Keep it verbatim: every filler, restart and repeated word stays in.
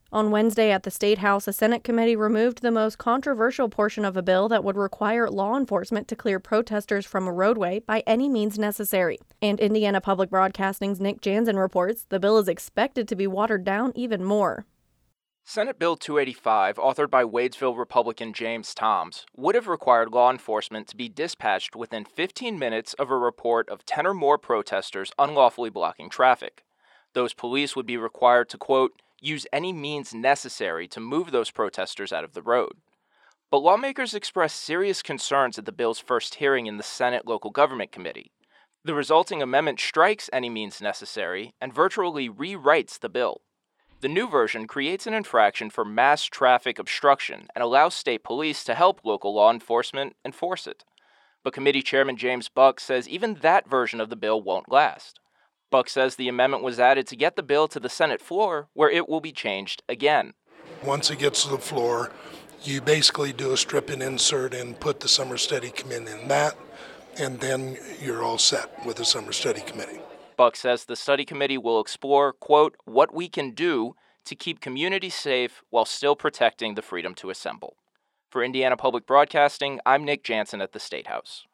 On Wednesday at the State House, a Senate committee removed the most controversial portion of a bill that would require law enforcement to clear protesters from a roadway by any means necessary. And Indiana Public Broadcasting's Nick Jansen reports the bill is expected to be watered down even more. Senate Bill two eighty-five, authored by Wadesville Republican James Toms, would have required law enforcement to be dispatched within fifteen minutes of a report of ten or more protesters unlawfully blocking traffic. Those police would be required to, quote, use any means necessary to move those protesters out of the road. But lawmakers expressed serious concerns at the bill's first hearing in the Senate Local Government Committee. The resulting amendment strikes any means necessary and virtually rewrites the bill. The new version creates an infraction for mass traffic obstruction and allows state police to help local law enforcement enforce it. But Committee Chairman James Buck says even that version of the bill won't last. Buck says the amendment was added to get the bill to the Senate floor, where it will be changed again. Once it gets to the floor, you basically do a strip and insert and put the summer study committee in that, and then you're all set with the summer study committee. Buck says the study committee will explore, quote, what we can do to keep communities safe while still protecting the freedom to assemble. For Indiana Public Broadcasting, I'm Nick Jansen at the State House.